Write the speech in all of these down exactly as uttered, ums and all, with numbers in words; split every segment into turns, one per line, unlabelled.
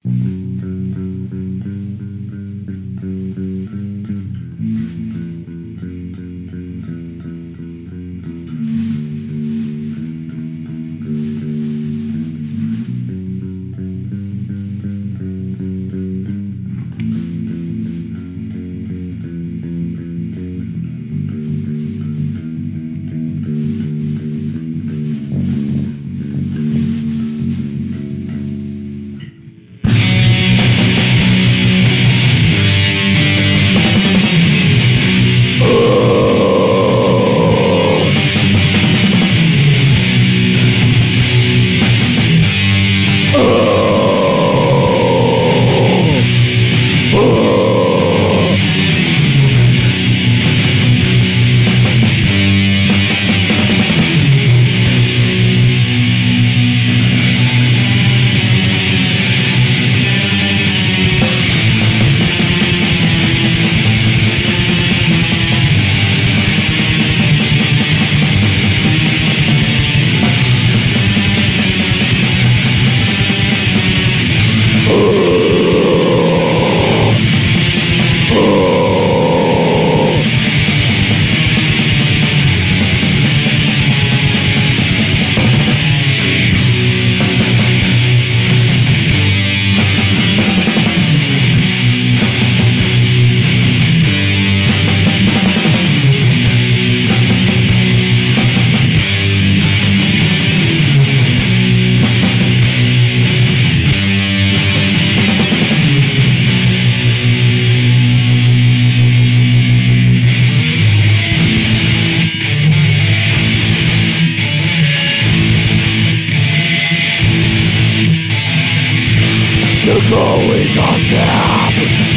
The going on nap,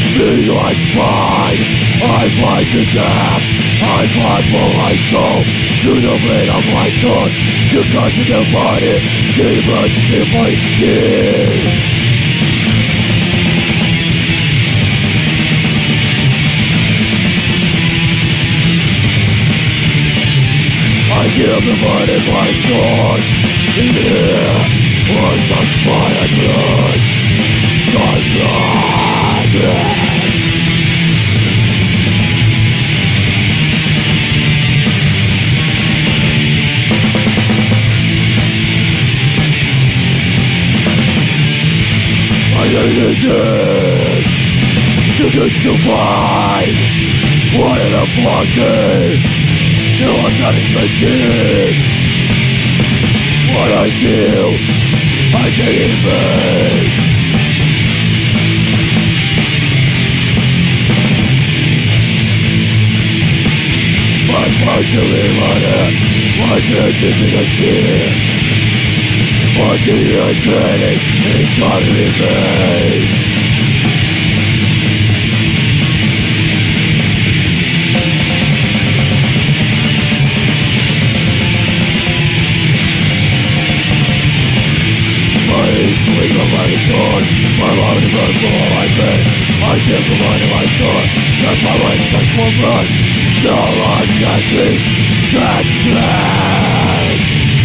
me I find, I fight to death, I fight for my soul, to the blade of my sword, to cut to the body, demons in my skin. I give the body my sword, in here, was touched by a blood. My blood. I am dead to get survive. What in a party? No, I'm not in the gym. What I feel, I can't even. I'm partially running, watching this in a fear. Watching your training, it's hardly me. My swing of my sword, my love is burn for all I pay. I give the mind of my sword, that's my life, that's for blood. No one can see that flag.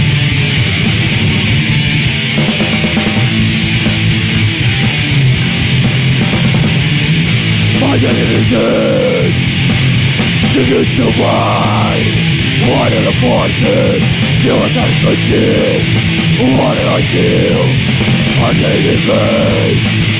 My enemy dead to get survive. Why did I fight it? Still attack the kid. What did I kill? I gave it pain.